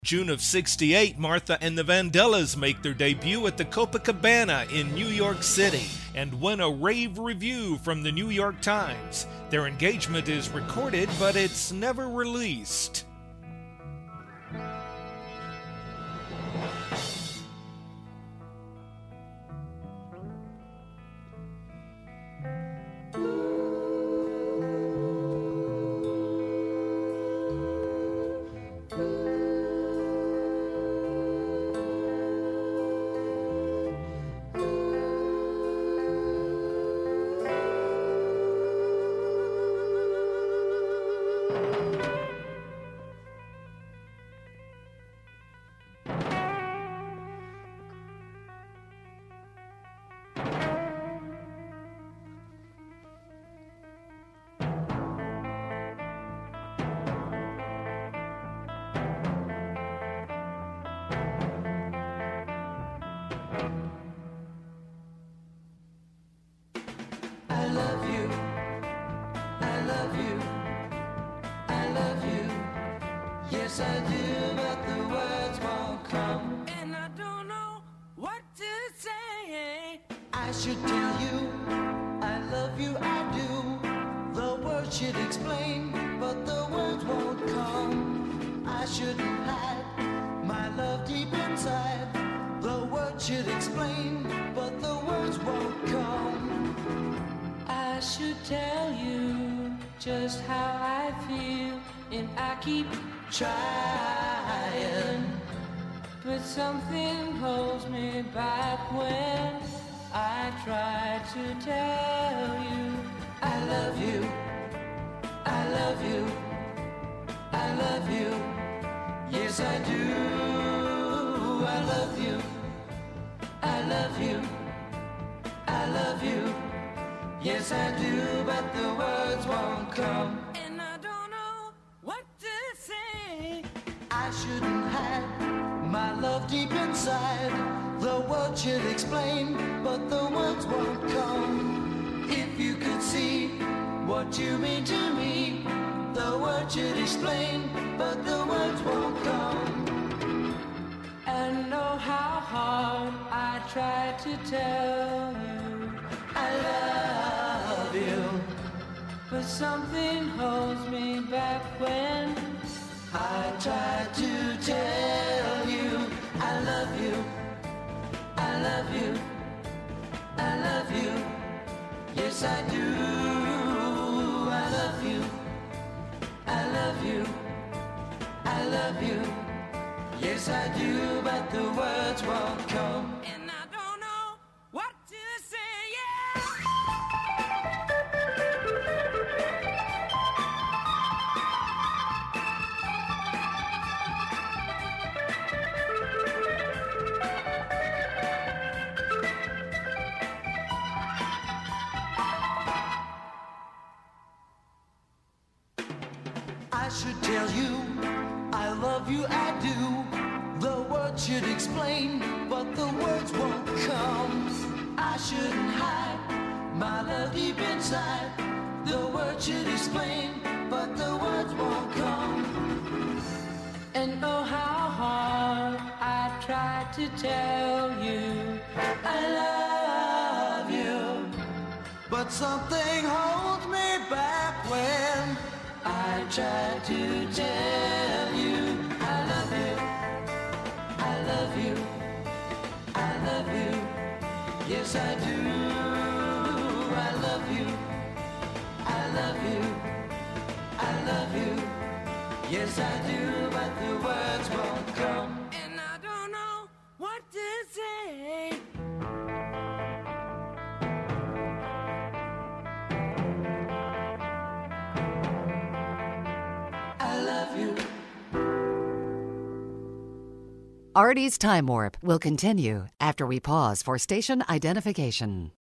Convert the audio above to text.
June of '68, Martha and the Vandellas make their debut at the Copacabana in New York City and win a rave review from the New York Times. Their engagement is recorded, but it's never released. Yes, I do, but the words won't come. And I don't know what to say. I should tell you, I love you, I do. The words should explain, but the words won't come. I shouldn't hide my love deep inside. The words should explain, but the words won't come. I should tell you just how I feel, and I keep trying, but something holds me back when I try to tell you I love you, I love you, I love you. Yes, I do. I love you, I love you, I love you. Yes, I do, but the words won't come. I shouldn't hide my love deep inside. The words should explain, but the words won't come. If you could see what you mean to me, the words should explain, but the words won't come. And know how hard I try to tell you I love you, but something holds me back when I try to tell you I love you, I love you, I love you. Yes, I do. I love you, I love you, I love you. Yes, I do, but the words won't come. And I don't know what to say. I should tell you, I love you, I do. The words should explain, but the words won't come. I shouldn't hide my love deep inside. The words should explain, but the words won't come. And oh, how hard I try to tell you I love you, but something holds me back when I try to tell you I love you, I love you, I love you. Yes, I do. I love you, I love you, I love you. Yes, I do, but the words won't come. And I don't know what to say. Artie's Time Warp will continue after we pause for station identification.